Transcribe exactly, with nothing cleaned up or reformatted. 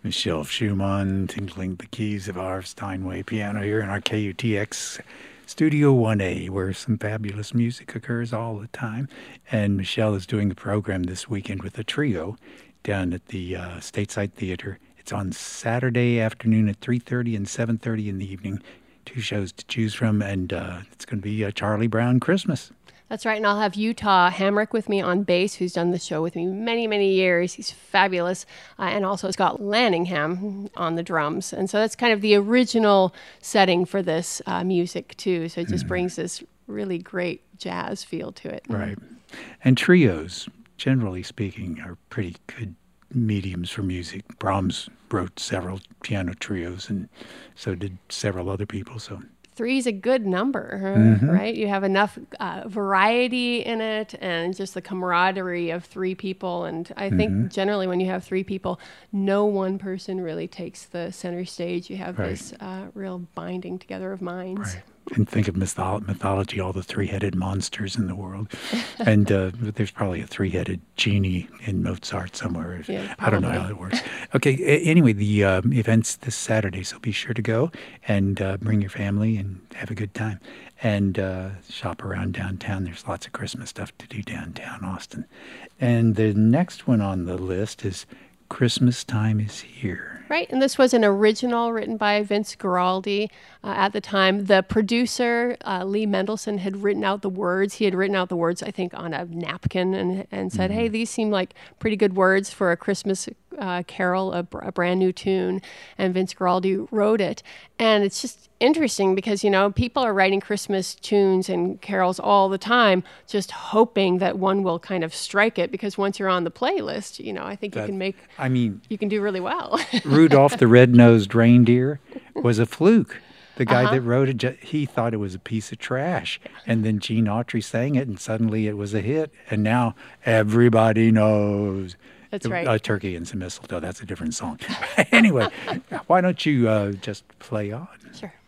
Michelle Schumann tinkling the keys of our Steinway piano here in our K U T X Studio one A, where some fabulous music occurs all the time. And Michelle is doing a program this weekend with a trio down at the uh, Stateside Theater. It's on Saturday afternoon at three thirty and seven thirty in the evening. Two shows to choose from, and uh, it's going to be a Charlie Brown Christmas. That's right, and I'll have Utah Hamrick with me on bass, who's done the show with me many, many years. He's fabulous. Uh, and also Scott Lanningham on the drums. And so that's kind of the original setting for this uh, music, too. So it just mm. brings this really great jazz feel to it. Right. And trios, generally speaking, are pretty good mediums for music. Brahms wrote several piano trios, and so did several other people, so... Three is a good number, mm-hmm. right? You have enough uh, variety in it and just the camaraderie of three people. And I think mm-hmm. generally when you have three people, no one person really takes the center stage. You have right. this uh, real binding together of minds. Right. And think of mytholo- mythology, all the three-headed monsters in the world. And uh, there's probably a three-headed genie in Mozart somewhere. Yeah, I don't know how it works. Okay, a- anyway, the uh, event's this Saturday, so be sure to go and uh, bring your family and have a good time. And uh, shop around downtown. There's lots of Christmas stuff to do downtown Austin. And the next one on the list is Christmas Time is Here. Right, and this was an original written by Vince Guaraldi uh, at the time. The producer, uh, Lee Mendelson, had written out the words. He had written out the words, I think, on a napkin and, and said, mm-hmm. hey, these seem like pretty good words for a Christmas uh, carol, a, a brand new tune. And Vince Guaraldi wrote it. And it's just interesting because, you know, people are writing Christmas tunes and carols all the time, just hoping that one will kind of strike it, because once you're on the playlist, you know, I think that, you can make, I mean, you can do really well. Rudolph the Red-Nosed Reindeer was a fluke. The guy uh-huh. that wrote it, he thought it was a piece of trash. And then Gene Autry sang it, and suddenly it was a hit. And now everybody knows. That's right. Uh, Turkey and some mistletoe. That's a different song. Anyway, why don't you uh, just play on? Sure.